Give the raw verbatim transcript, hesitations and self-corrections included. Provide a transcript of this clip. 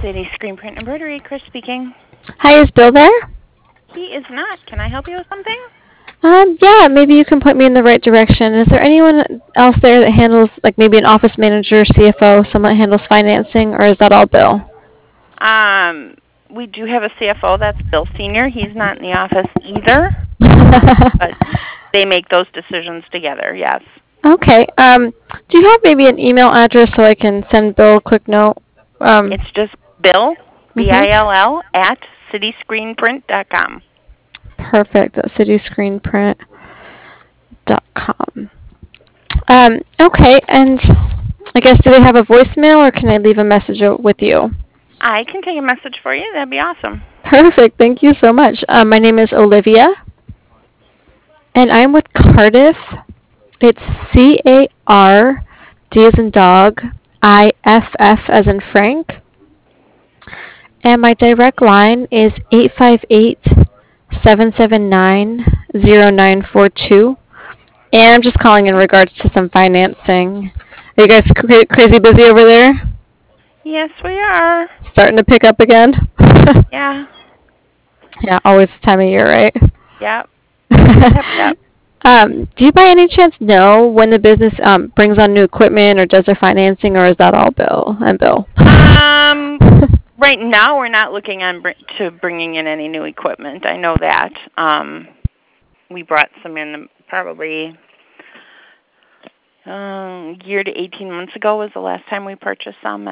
City Screen Print Embroidery, Chris speaking. Hi, is Bill there? He is not. Can I help you with something? Um, yeah, maybe you can point me in the right direction. Is there anyone else there that handles, like maybe an office manager, C F O, someone that handles financing, or is that all Bill? Um, we do have a C F O. That's Bill Senior. He's not in the office either, um, but they make those decisions together. Yes. Okay. Um, do you have maybe an email address so I can send Bill a quick note? Um, It's just Bill B I mhm. L L at cityscreenprint dot com. Perfect. At cityscreenprint dot com. Um, okay, and I guess do they have a voicemail or can I leave a message o- with you? I can take a message for you. That'd be awesome. Perfect. Thank you so much. Um, my name is Olivia, and I'm with Cardiff. It's C A R D as in dog, I F F as in Frank. And my direct line is eight five eight, seven seven nine, zero nine four two. And I'm just calling in regards to some financing. Are you guys cra- crazy busy over there? Yes, we are. Starting to pick up again? Yeah. Yeah, always the time of year, right? Yep. Yep. Yep. um, do you by any chance know when the business um, brings on new equipment or does their financing, or is that all Bill and Bill? Um, right now we're not looking on br- to bringing in any new equipment. I know that. Um, we brought some in probably um, a year to eighteen months ago was the last time we purchased some.